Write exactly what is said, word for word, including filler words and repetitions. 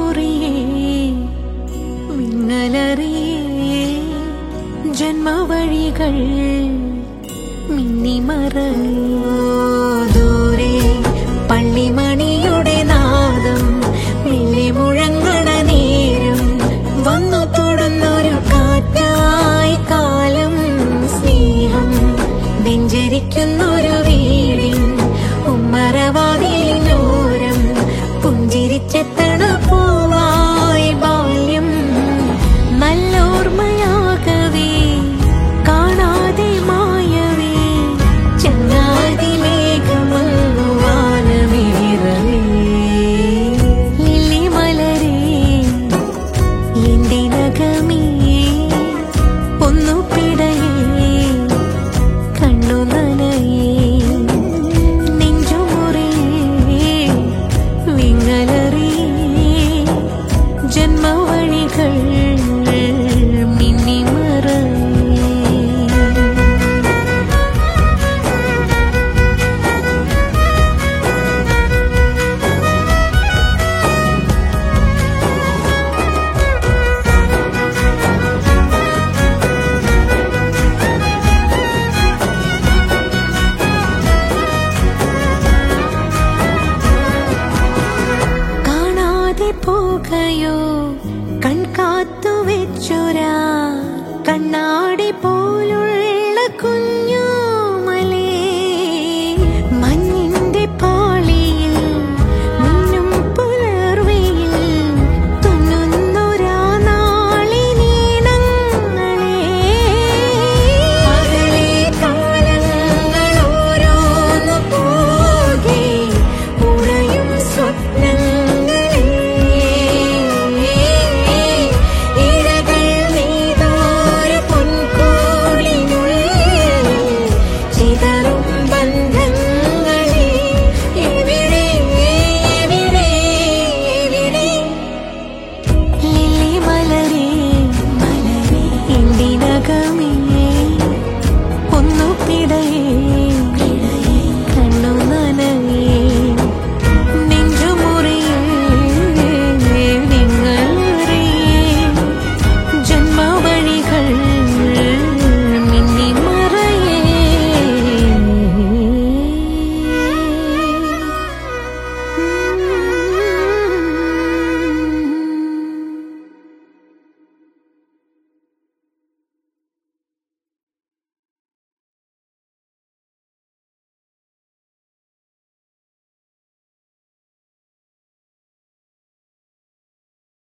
മുറിയേ മിന്നലറിയേ ജന്മവഴികൾ മിന്നിമറയോ ദൂരെ പള്ളിമണിയുടെ നാദം മെല്ലെ മുഴങ്ങണ നേരം വന്നു തൊടുന്നൊരു കാറ്റായി കാലം സ്നേഹം നെഞ്ചരിക്കുന്നൊരു വീടിൻ ഉമ്മറവാതിലിനോരം പുഞ്ചിരിച്ചെത്തണ പൂവായി ബാല്യം നല്ലോർമ്മയാകവേ കാണാതെ മായവേ ചങ്ങാതി മേഘമങ്ങു വാനമേറവേ ലില്ലി മലരേ എന്റെ നഖമേ ഒന്നു പിടയേ കണ്ണു നനയേ നെഞ്ചുമുറിയേ വിങ്ങലറിയേ ജന്മവഴികൾ പോകയോ കൺകാത്തു വെച്ചൊരാ കണ്ണാടി പോലുള്ള